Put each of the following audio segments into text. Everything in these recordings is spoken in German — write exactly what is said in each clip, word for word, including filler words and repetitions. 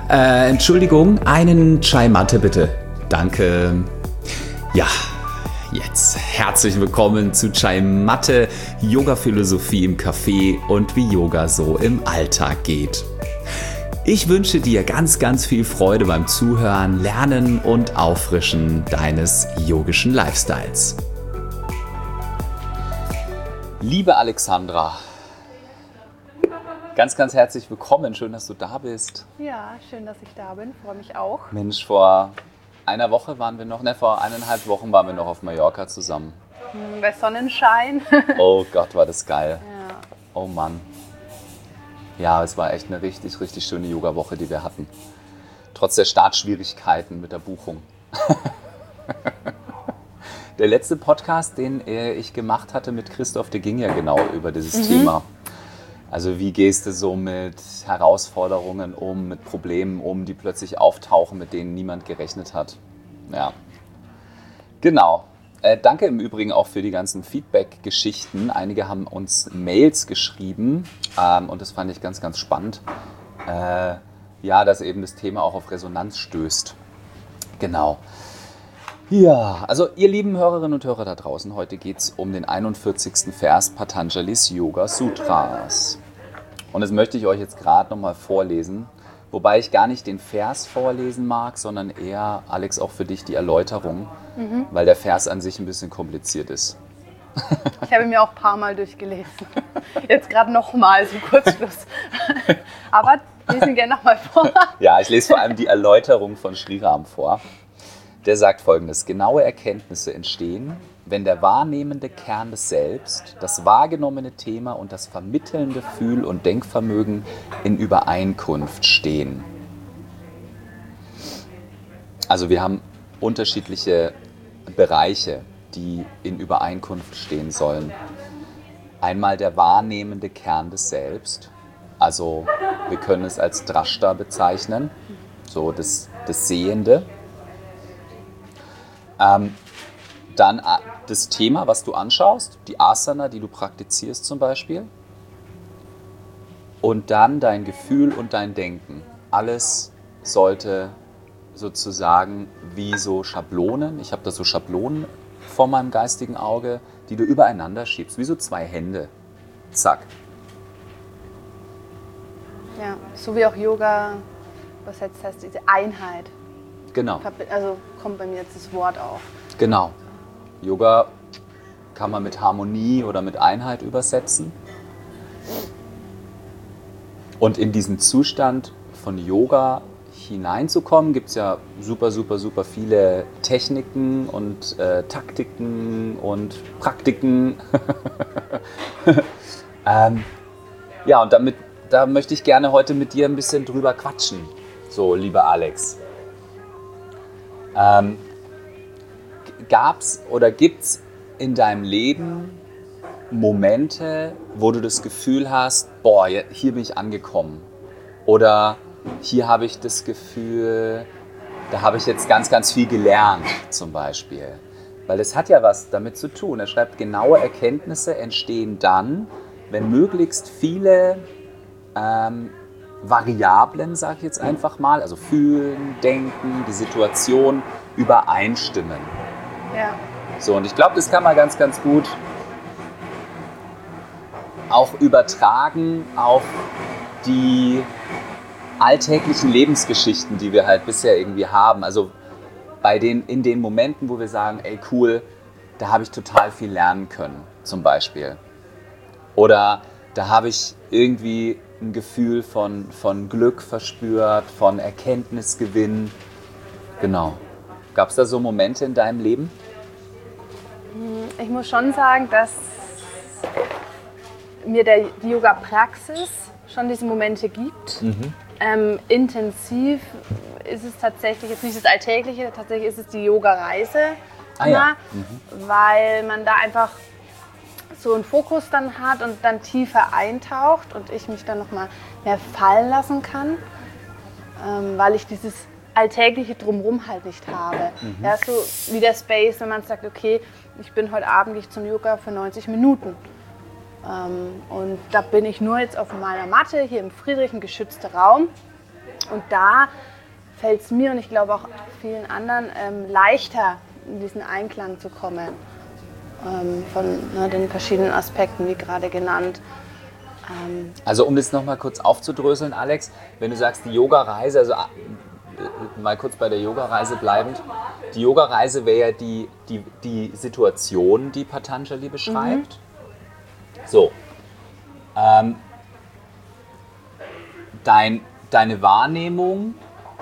Äh, Entschuldigung, einen Chai Matte bitte. Danke. Ja, jetzt herzlich willkommen zu Chai Matte, Yoga-Philosophie im Café und wie Yoga so im Alltag geht. Ich wünsche dir ganz, ganz viel Freude beim Zuhören, Lernen und Auffrischen deines yogischen Lifestyles. Liebe Alexandra, ganz, ganz herzlich willkommen. Schön, dass du da bist. Ja, schön, dass ich da bin. Freue mich auch. Mensch, vor einer Woche waren wir noch, ne, vor eineinhalb Wochen waren wir noch auf Mallorca zusammen. Hm, bei Sonnenschein. Oh Gott, war das geil. Ja. Oh Mann. Ja, es war echt eine richtig, richtig schöne Yoga-Woche, die wir hatten. Trotz der Startschwierigkeiten mit der Buchung. Der letzte Podcast, den ich gemacht hatte mit Christoph, der ging ja genau über dieses mhm. Thema. Also wie gehst du so mit Herausforderungen um, mit Problemen um, die plötzlich auftauchen, mit denen niemand gerechnet hat. Ja, genau. Äh, danke im Übrigen auch für die ganzen Feedback-Geschichten. Einige haben uns Mails geschrieben ähm, und das fand ich ganz, ganz spannend. Äh, ja, dass eben das Thema auch auf Resonanz stößt. Genau. Ja, also ihr lieben Hörerinnen und Hörer da draußen, heute geht es um den einundvierzigsten Vers Patanjalis Yoga Sutras. Und das möchte ich euch jetzt gerade nochmal vorlesen, wobei ich gar nicht den Vers vorlesen mag, sondern eher, Alex, auch für dich die Erläuterung, mhm. weil der Vers an sich ein bisschen kompliziert ist. Ich habe ihn mir auch ein paar Mal durchgelesen. Jetzt gerade nochmal zum Kurzschluss. Aber lesen gerne nochmal vor. Ja, ich lese vor allem die Erläuterung von Sri Ram vor. Der sagt Folgendes: Genaue Erkenntnisse entstehen, wenn der wahrnehmende Kern des Selbst, das wahrgenommene Thema und das vermittelnde Fühl- und Denkvermögen in Übereinkunft stehen. Also wir haben unterschiedliche Bereiche, die in Übereinkunft stehen sollen. Einmal der wahrnehmende Kern des Selbst, also wir können es als Drashta bezeichnen, so das, das Sehende. Ähm, dann das Thema, was du anschaust, die Asana, die du praktizierst zum Beispiel. Und dann dein Gefühl und dein Denken. Alles sollte sozusagen wie so Schablonen, ich habe da so Schablonen vor meinem geistigen Auge, die du übereinander schiebst, wie so zwei Hände. Zack. Ja, so wie auch Yoga übersetzt heißt, diese Einheit. Genau. Also kommt bei mir jetzt das Wort auf. Genau. Yoga kann man mit Harmonie oder mit Einheit übersetzen. Und in diesen Zustand von Yoga hineinzukommen, gibt es ja super, super, super viele Techniken und äh, Taktiken und Praktiken. ähm, ja, und damit, da möchte ich gerne heute mit dir ein bisschen drüber quatschen. So, lieber Alex. Ähm, gab's oder gibt's in deinem Leben Momente, wo du das Gefühl hast, boah, hier bin ich angekommen? Oder hier habe ich das Gefühl, da habe ich jetzt ganz, ganz viel gelernt, zum Beispiel. Weil das hat ja was damit zu tun. Er schreibt, genaue Erkenntnisse entstehen dann, wenn möglichst viele ähm, Variablen, sage ich jetzt einfach mal, also fühlen, denken, die Situation übereinstimmen. Ja. So, und ich glaube, das kann man ganz, ganz gut auch übertragen auf die alltäglichen Lebensgeschichten, die wir halt bisher irgendwie haben. Also bei den, in den Momenten, wo wir sagen, ey cool, da habe ich total viel lernen können, zum Beispiel. Oder da habe ich irgendwie ein Gefühl von, von Glück verspürt, von Erkenntnisgewinn. Genau. Gab es da so Momente in deinem Leben? Ich muss schon sagen, dass mir der, die Yoga-Praxis schon diese Momente gibt. Mhm. Ähm, intensiv ist es tatsächlich, jetzt nicht das Alltägliche, tatsächlich ist es die Yoga-Reise, ah, ja. mhm. weil man da einfach so einen Fokus dann hat und dann tiefer eintaucht und ich mich dann nochmal mehr fallen lassen kann, ähm, weil ich dieses Alltägliche drumherum halt nicht habe. Mhm. Ja, so wie der Space, wenn man sagt, okay, ich bin heute Abend gehe ich zum Yoga für neunzig Minuten. Ähm, und da bin ich nur jetzt auf meiner Matte, hier im Friedrich, ein geschützter Raum. Und da fällt es mir und ich glaube auch vielen anderen ähm, leichter, in diesen Einklang zu kommen. Ähm, von ne, den verschiedenen Aspekten, wie gerade genannt. Ähm, also um das nochmal kurz aufzudröseln, Alex, wenn du sagst, die Yoga-Reise, also mal kurz bei der Yoga-Reise bleibend, die Yoga-Reise wäre ja die, die, die Situation, die Patanjali beschreibt. Mhm. So. Ähm, dein, deine Wahrnehmung,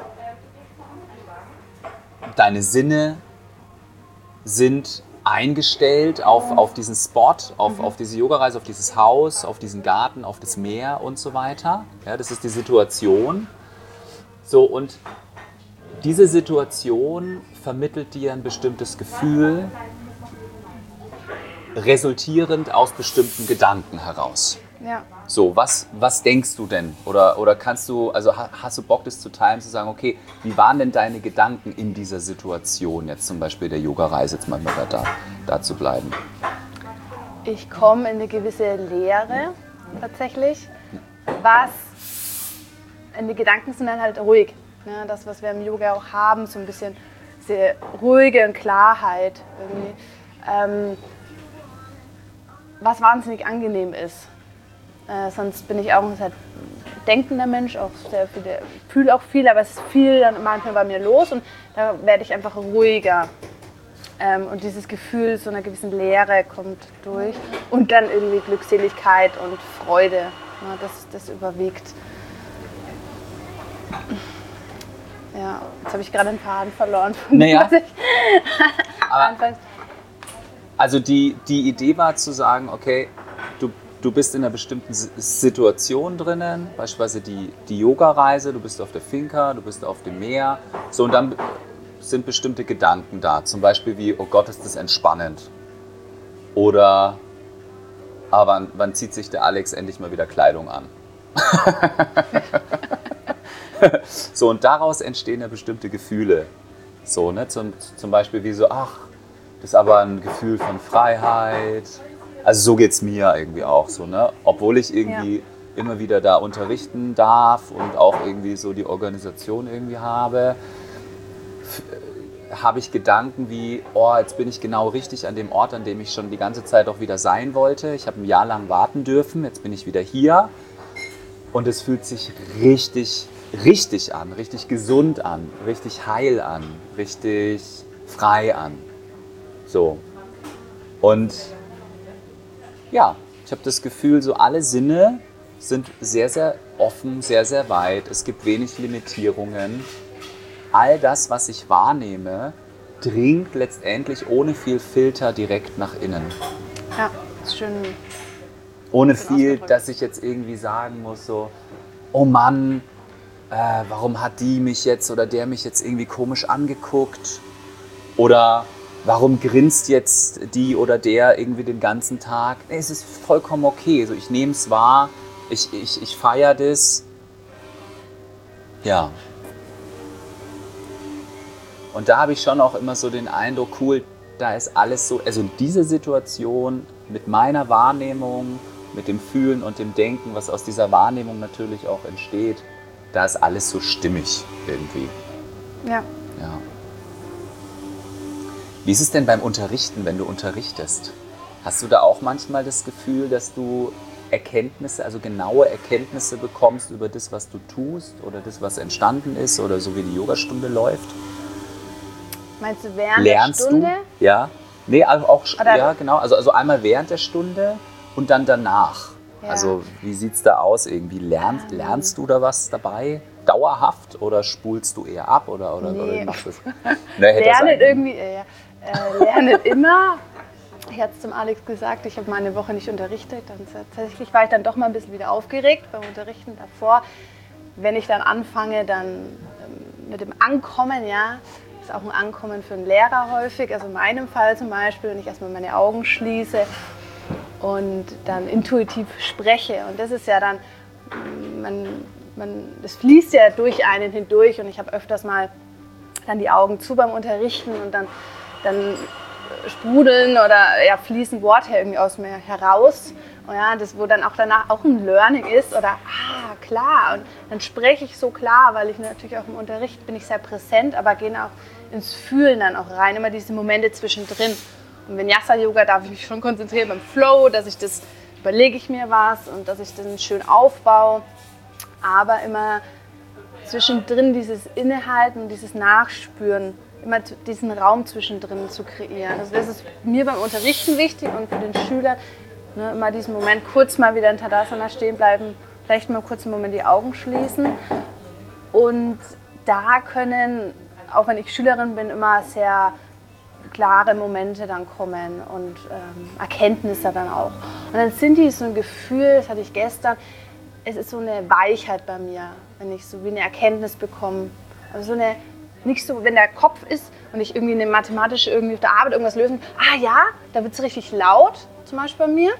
deine Sinne sind eingestellt auf, auf diesen Spot, auf, mhm. auf diese Yoga-Reise, auf dieses Haus, auf diesen Garten, auf das Meer und so weiter. Ja, das ist die Situation. So, und diese Situation vermittelt dir ein bestimmtes Gefühl, resultierend aus bestimmten Gedanken heraus. Ja. So, was, was denkst du denn? Oder, oder kannst du, also hast du Bock, das zu teilen, zu sagen, okay, wie waren denn deine Gedanken in dieser Situation, jetzt zum Beispiel der Yoga-Reise, jetzt mal da, da zu bleiben? Ich komme in eine gewisse Leere tatsächlich. Was, die Gedanken sind dann halt ruhig. Ja, das, was wir im Yoga auch haben, so ein bisschen diese Ruhige und Klarheit irgendwie. Ähm, was wahnsinnig angenehm ist. Äh, sonst bin ich auch ein sehr denkender Mensch, auch sehr viel, fühle auch viel, aber es ist viel dann manchmal bei mir los und da werde ich einfach ruhiger. Ähm, und dieses Gefühl so einer gewissen Leere kommt durch und dann irgendwie Glückseligkeit und Freude, ja, das, das überwiegt. Ja, jetzt habe ich gerade den Faden verloren. Naja, aber, also die, die Idee war zu sagen, okay, du, du bist in einer bestimmten Situation drinnen, beispielsweise die, die Yoga-Reise, du bist auf der Finca, du bist auf dem Meer, so, und dann sind bestimmte Gedanken da, zum Beispiel wie, oh Gott, ist das entspannend, oder aber wann, wann zieht sich der Alex endlich mal wieder Kleidung an? So, und daraus entstehen ja bestimmte Gefühle. So, ne? Zum, zum Beispiel wie so, ach, das ist aber ein Gefühl von Freiheit. Also so geht es mir irgendwie auch so, ne? Obwohl ich irgendwie ja. immer wieder da unterrichten darf und auch irgendwie so die Organisation irgendwie habe, habe ich Gedanken wie, oh, jetzt bin ich genau richtig an dem Ort, an dem ich schon die ganze Zeit auch wieder sein wollte. Ich habe ein Jahr lang warten dürfen, jetzt bin ich wieder hier. Und es fühlt sich richtig richtig an, richtig gesund an, richtig heil an, richtig frei an. So. Und ja, ich habe das Gefühl, so alle Sinne sind sehr, sehr offen, sehr, sehr weit. Es gibt wenig Limitierungen. All das, was ich wahrnehme, dringt letztendlich ohne viel Filter direkt nach innen. Ja, ist schön. Ohne viel, dass ich jetzt irgendwie sagen muss, so, oh Mann, Äh, warum hat die mich jetzt oder der mich jetzt irgendwie komisch angeguckt? Oder warum grinst jetzt die oder der irgendwie den ganzen Tag? Nee, es ist vollkommen okay. Also ich nehme es wahr, ich, ich, ich feiere das. Ja. Und da habe ich schon auch immer so den Eindruck, cool, da ist alles so, also diese Situation mit meiner Wahrnehmung, mit dem Fühlen und dem Denken, was aus dieser Wahrnehmung natürlich auch entsteht, da ist alles so stimmig irgendwie. Ja. Ja. Wie ist es denn beim Unterrichten, wenn du unterrichtest? Hast du da auch manchmal das Gefühl, dass du Erkenntnisse, also genaue Erkenntnisse bekommst über das, was du tust oder das, was entstanden ist oder so wie die Yogastunde läuft? Meinst du während Lernst der Stunde? Du? Ja. Nee, also auch, oder ja, genau. Also, also einmal während der Stunde und dann danach. Ja. Also wie sieht es da aus irgendwie? Lernst, lernst du da was dabei? Dauerhaft oder spulst du eher ab? Oder, oder, nee. oder wie machst du das? Nee, lernen irgendwie, äh, äh, lernen immer. Ich hatte es zum Alex gesagt, ich habe mal eine Woche nicht unterrichtet. Dann tatsächlich war ich dann doch mal ein bisschen wieder aufgeregt beim Unterrichten davor. Wenn ich dann anfange, dann ähm, mit dem Ankommen, ja, ist auch ein Ankommen für einen Lehrer häufig. Also in meinem Fall zum Beispiel, wenn ich erstmal meine Augen schließe und dann intuitiv spreche. Und das ist ja dann, man, man, das fließt ja durch einen hindurch und ich habe öfters mal dann die Augen zu beim Unterrichten und dann, dann sprudeln oder ja, fließen Worte irgendwie aus mir heraus. Und ja, das, wo dann auch danach auch ein Learning ist oder ah, klar. Und dann spreche ich so klar, weil ich natürlich auch im Unterricht bin ich sehr präsent, aber gehe auch ins Fühlen dann auch rein, immer diese Momente zwischendrin. Und Vinyasa-Yoga darf ich mich schon konzentrieren beim Flow, dass ich das, überlege ich mir was und dass ich das schön aufbaue. Aber immer zwischendrin dieses Innehalten, dieses Nachspüren, immer diesen Raum zwischendrin zu kreieren. Also das ist mir beim Unterrichten wichtig und für den Schüler, ne, immer diesen Moment kurz mal wieder in Tadasana stehen bleiben, vielleicht mal kurz einen Moment die Augen schließen. Und da können, auch wenn ich Schülerin bin, immer sehr klare Momente dann kommen und ähm, Erkenntnisse dann auch. Und dann sind die so ein Gefühl, das hatte ich gestern, es ist so eine Weichheit bei mir, wenn ich so wie eine Erkenntnis bekomme. Also so eine, nicht so, wenn der Kopf ist und ich irgendwie eine mathematische, irgendwie auf der Arbeit irgendwas lösen, ah ja, da wird es richtig laut, zum Beispiel bei mir,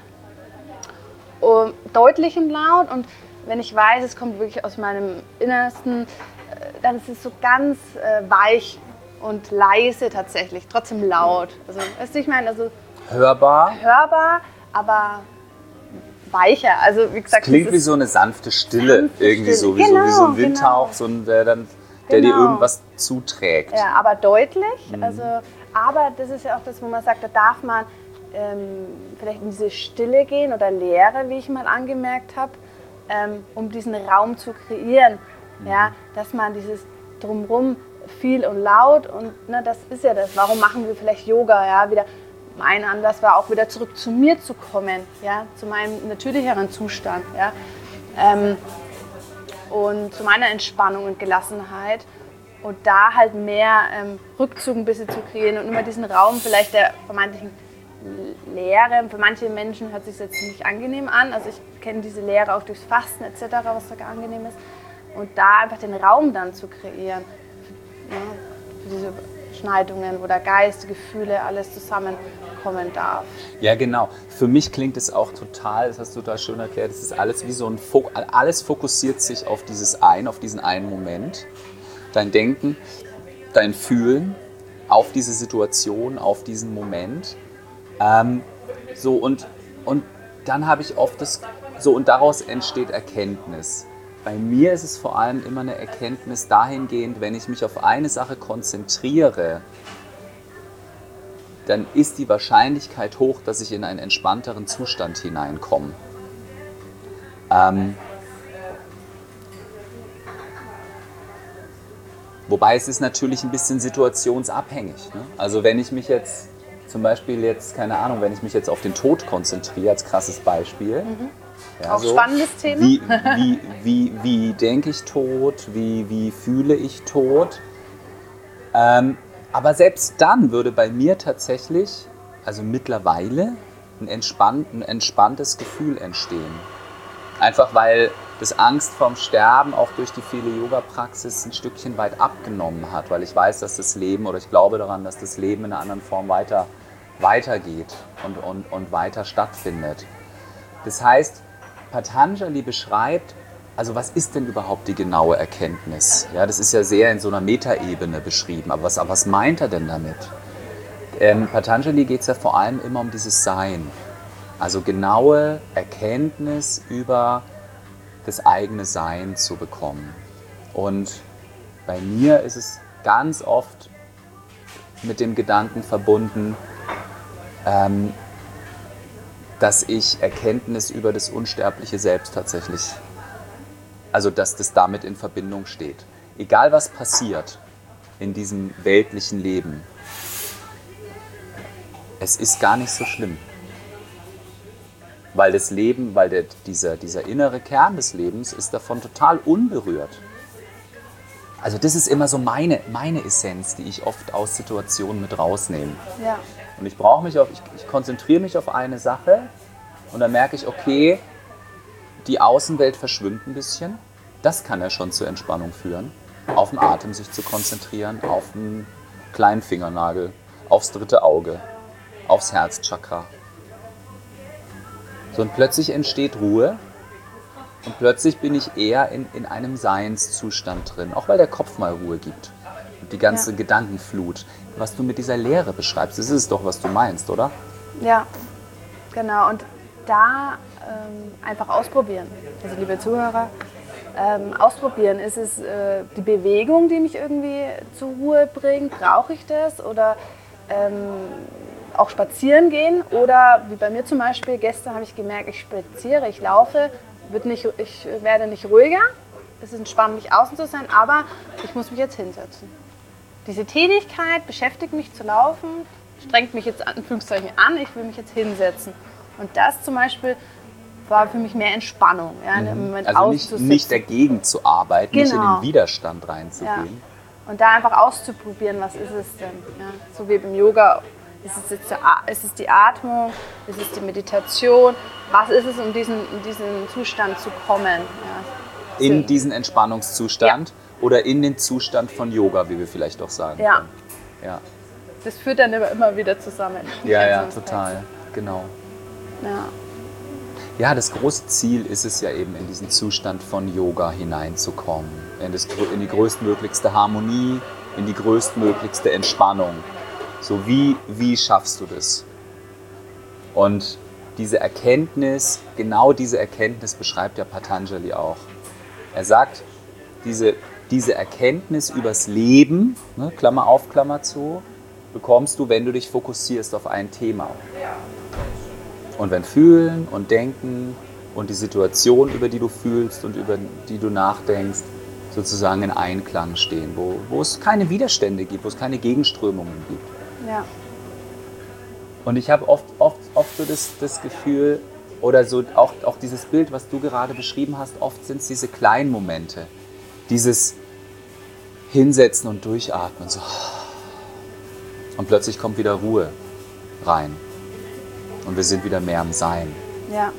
und deutlich und laut. Und wenn ich weiß, es kommt wirklich aus meinem Innersten, dann ist es so ganz äh, weich und leise tatsächlich, trotzdem laut. Also, weißt du, ich meine, also hörbar. Hörbar, aber weicher. Also, wie gesagt, es klingt wie so eine sanfte Stille, sanfte irgendwie Stille. so, wie, Genau, so, wie so ein Windhauch, genau. so ein, der, dann, der Genau. dir irgendwas zuträgt. Ja, aber deutlich. Mhm. Also, aber das ist ja auch das, wo man sagt, da darf man ähm, vielleicht in diese Stille gehen oder Leere, wie ich mal angemerkt habe, ähm, um diesen Raum zu kreieren. Mhm. Ja, dass man dieses Drumherum viel und laut und ne, das ist ja das. Warum machen wir vielleicht Yoga? Ja, wieder mein Anlass war auch wieder zurück zu mir zu kommen, ja, zu meinem natürlicheren Zustand, ja, ähm, und zu meiner Entspannung und Gelassenheit und da halt mehr ähm, Rückzug ein bisschen zu kreieren und immer diesen Raum vielleicht der vermeintlichen Leere. Für manche Menschen hört sich das jetzt nicht angenehm an, also ich kenne diese Leere auch durchs Fasten et cetera, was da angenehm ist und da einfach den Raum dann zu kreieren. Ja, für diese Schneidungen, wo der Geist, Gefühle, alles zusammenkommen darf. Ja, genau. Für mich klingt es auch total, das hast du da schön erklärt, es ist alles wie so ein Fokus, alles fokussiert sich auf dieses ein, auf diesen einen Moment. Dein Denken, dein Fühlen auf diese Situation, auf diesen Moment. Ähm, so und, und dann habe ich oft das, so und daraus entsteht Erkenntnis. Bei mir ist es vor allem immer eine Erkenntnis dahingehend, wenn ich mich auf eine Sache konzentriere, dann ist die Wahrscheinlichkeit hoch, dass ich in einen entspannteren Zustand hineinkomme. Ähm, wobei es ist natürlich ein bisschen situationsabhängig. Ne? Also wenn ich mich jetzt zum Beispiel jetzt, keine Ahnung, wenn ich mich jetzt auf den Tod konzentriere, als krasses Beispiel, mhm. Ja, auch so, spannendes Thema. Wie, wie, wie, wie denke ich Tod? Wie, wie fühle ich Tod? Ähm, aber selbst dann würde bei mir tatsächlich, also mittlerweile, ein, entspannt, ein entspanntes Gefühl entstehen. Einfach weil das Angst vorm Sterben auch durch die viele Yoga-Praxis ein Stückchen weit abgenommen hat. Weil ich weiß, dass das Leben, oder ich glaube daran, dass das Leben in einer anderen Form weiter, weitergeht und, und, und weiter stattfindet. Das heißt, Patanjali beschreibt, also was ist denn überhaupt die genaue Erkenntnis? Ja, das ist ja sehr in so einer Metaebene beschrieben, aber was, was meint er denn damit? Ähm, Patanjali geht es ja vor allem immer um dieses Sein, also genaue Erkenntnis über das eigene Sein zu bekommen. Und bei mir ist es ganz oft mit dem Gedanken verbunden, ähm, dass ich Erkenntnis über das unsterbliche Selbst tatsächlich, also dass das damit in Verbindung steht. Egal was passiert in diesem weltlichen Leben, es ist gar nicht so schlimm. Weil das Leben, weil der, dieser, dieser innere Kern des Lebens ist davon total unberührt. Also das ist immer so meine, meine Essenz, die ich oft aus Situationen mit rausnehme. Ja. Und ich brauche mich auf, ich, ich konzentriere mich auf eine Sache und dann merke ich, okay, die Außenwelt verschwimmt ein bisschen. Das kann ja schon zur Entspannung führen. Auf den Atem sich zu konzentrieren, auf den kleinen Fingernagel, aufs dritte Auge, aufs Herzchakra. So, und plötzlich entsteht Ruhe und plötzlich bin ich eher in, in einem Seinszustand drin, auch weil der Kopf mal Ruhe gibt und die ganze ja. Gedankenflut. Was du mit dieser Leere beschreibst, das ist es doch, was du meinst, oder? Ja, genau. Und da ähm, einfach ausprobieren. Also liebe Zuhörer, ähm, ausprobieren. Ist es äh, die Bewegung, die mich irgendwie zur Ruhe bringt? Brauche ich das? Oder ähm, auch spazieren gehen? Oder wie bei mir zum Beispiel, gestern habe ich gemerkt, ich spaziere, ich laufe, wird nicht, ich werde nicht ruhiger. Es ist entspannend, mich außen zu sein, aber ich muss mich jetzt hinsetzen. Diese Tätigkeit beschäftigt mich zu laufen, strengt mich jetzt in Anführungszeichen an, ich will mich jetzt hinsetzen. Und das zum Beispiel war für mich mehr Entspannung. Ja, mhm. im Moment also nicht, nicht dagegen zu arbeiten, genau. nicht in den Widerstand reinzugehen. Ja. Und da einfach auszuprobieren, was ist es denn? Ja, so wie beim Yoga, ist es, jetzt der, ist es die Atmung, ist es die Meditation, was ist es, um diesen, in diesen Zustand zu kommen? Ja. In diesen Entspannungszustand ja. oder in den Zustand von Yoga, wie wir vielleicht auch sagen ja. können. Ja. Das führt dann immer, immer wieder zusammen. Ja, ja, total, genau. Ja. Ja, das große Ziel ist es ja eben, in diesen Zustand von Yoga hineinzukommen. In, das, in die größtmöglichste Harmonie, in die größtmöglichste Entspannung. So wie, wie schaffst du das? Und diese Erkenntnis, genau diese Erkenntnis beschreibt ja Patanjali auch. Er sagt, diese, diese Erkenntnis übers Leben, ne, Klammer auf, Klammer zu, bekommst du, wenn du dich fokussierst auf ein Thema. Und wenn Fühlen und Denken und die Situation, über die du fühlst und über die du nachdenkst, sozusagen in Einklang stehen, wo, wo es keine Widerstände gibt, wo es keine Gegenströmungen gibt. Ja. Und ich habe oft, oft, oft so das, das Gefühl, oder so auch, auch dieses Bild, was du gerade beschrieben hast, oft sind es diese kleinen Momente, dieses Hinsetzen und Durchatmen, so. Und plötzlich kommt wieder Ruhe rein. Und wir sind wieder mehr am Sein. Ja.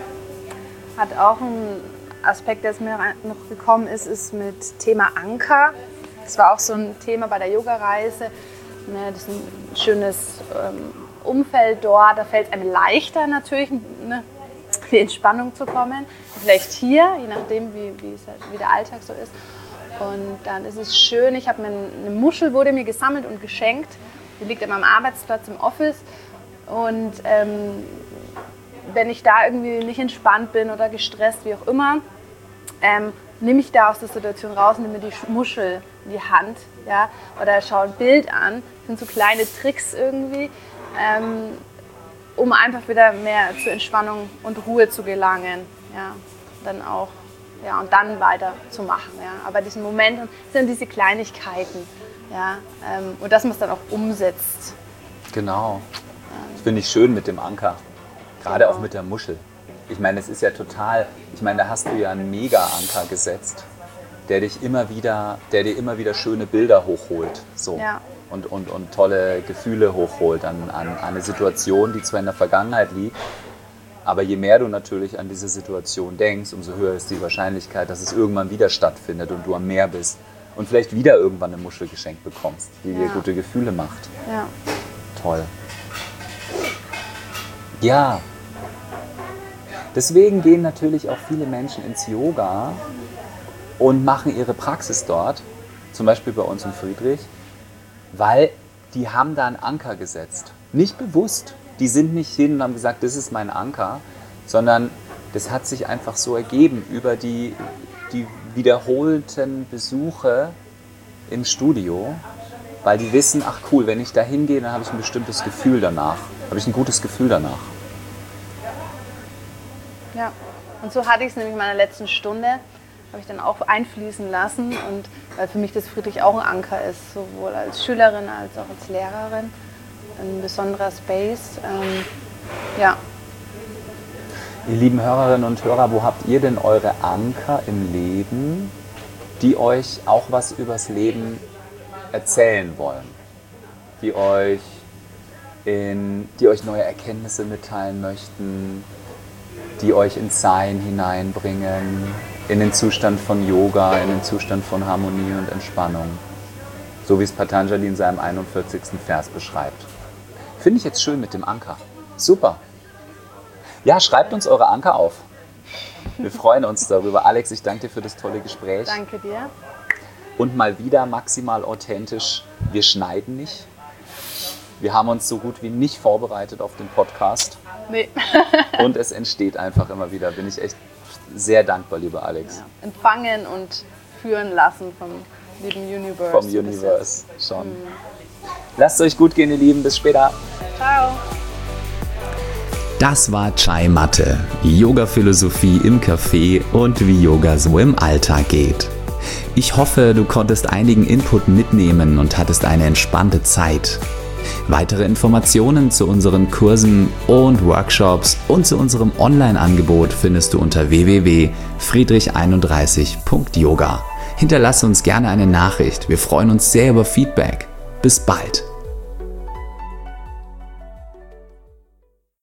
Hat auch ein Aspekt, der mir noch gekommen ist, ist mit Thema Anker. Das war auch so ein Thema bei der Yoga-Reise. Das ist ein schönes ähm, Umfeld dort. Da fällt es einem leichter natürlich, ne, in die Entspannung zu kommen. Vielleicht hier, je nachdem, wie, wie, es halt, wie der Alltag so ist. Und dann ist es schön. Ich habe mir eine Muschel, wurde mir gesammelt und geschenkt. Die liegt an meinem Arbeitsplatz im Office. Und ähm, wenn ich da irgendwie nicht entspannt bin oder gestresst, wie auch immer, ähm, nehme ich da aus der Situation raus und nehme die Muschel in die Hand, ja, oder schaue ein Bild an. Das sind so kleine Tricks irgendwie, ähm, um einfach wieder mehr zur Entspannung und Ruhe zu gelangen, ja, dann auch, ja, und dann weiterzumachen, ja. Aber diesen Moment sind diese Kleinigkeiten, ja, ähm, und dass man es dann auch umsetzt. Genau. Das finde ich schön mit dem Anker, gerade genau. Auch mit der Muschel. Ich meine, es ist ja total, ich meine, da hast du ja einen Mega-Anker gesetzt, der dich immer wieder, der dir immer wieder schöne Bilder hochholt, so. Ja. Und, und, und tolle Gefühle hochholt an, an, an eine Situation, die zwar in der Vergangenheit liegt, aber je mehr du natürlich an diese Situation denkst, umso höher ist die Wahrscheinlichkeit, dass es irgendwann wieder stattfindet und du am Meer bist und vielleicht wieder irgendwann eine Muschel geschenkt bekommst, die dir ja. gute Gefühle macht. Ja. Toll. Ja, deswegen gehen natürlich auch viele Menschen ins Yoga und machen ihre Praxis dort, zum Beispiel bei uns in Friedrich, weil die haben da einen Anker gesetzt. Nicht bewusst, die sind nicht hin und haben gesagt, das ist mein Anker, sondern das hat sich einfach so ergeben über die, die wiederholten Besuche im Studio, weil die wissen, ach cool, wenn ich da hingehe, dann habe ich ein bestimmtes Gefühl danach. Habe ich ein gutes Gefühl danach. Ja, und so hatte ich es nämlich in meiner letzten Stunde, habe ich dann auch einfließen lassen. Und weil für mich das Friedrich auch ein Anker ist, sowohl als Schülerin als auch als Lehrerin. Ein besonderer Space. Ähm, ja. Ihr lieben Hörerinnen und Hörer, wo habt ihr denn eure Anker im Leben, die euch auch was übers Leben erzählen wollen? Die euch In, die euch neue Erkenntnisse mitteilen möchten, die euch ins Sein hineinbringen, in den Zustand von Yoga, in den Zustand von Harmonie und Entspannung. So wie es Patanjali in seinem einundvierzigsten Vers beschreibt. Finde ich jetzt schön mit dem Anker. Super. Ja, schreibt uns eure Anker auf. Wir freuen uns darüber. Alex, ich danke dir für das tolle Gespräch. Danke dir. Und mal wieder maximal authentisch. Wir schneiden nicht. Wir haben uns so gut wie nicht vorbereitet auf den Podcast. Nee. Und es entsteht einfach immer wieder. Bin ich echt sehr dankbar, lieber Alex. Ja. Empfangen und führen lassen vom lieben Universe. Vom Universe, schon. Mhm. Lasst es euch gut gehen, ihr Lieben. Bis später. Ciao. Das war Chai Matte, Yoga-Philosophie im Café und wie Yoga so im Alltag geht. Ich hoffe, du konntest einigen Input mitnehmen und hattest eine entspannte Zeit. Weitere Informationen zu unseren Kursen und Workshops und zu unserem Online-Angebot findest du unter w w w punkt friedrich einunddreißig punkt yoga. Hinterlasse uns gerne eine Nachricht. Wir freuen uns sehr über Feedback. Bis bald.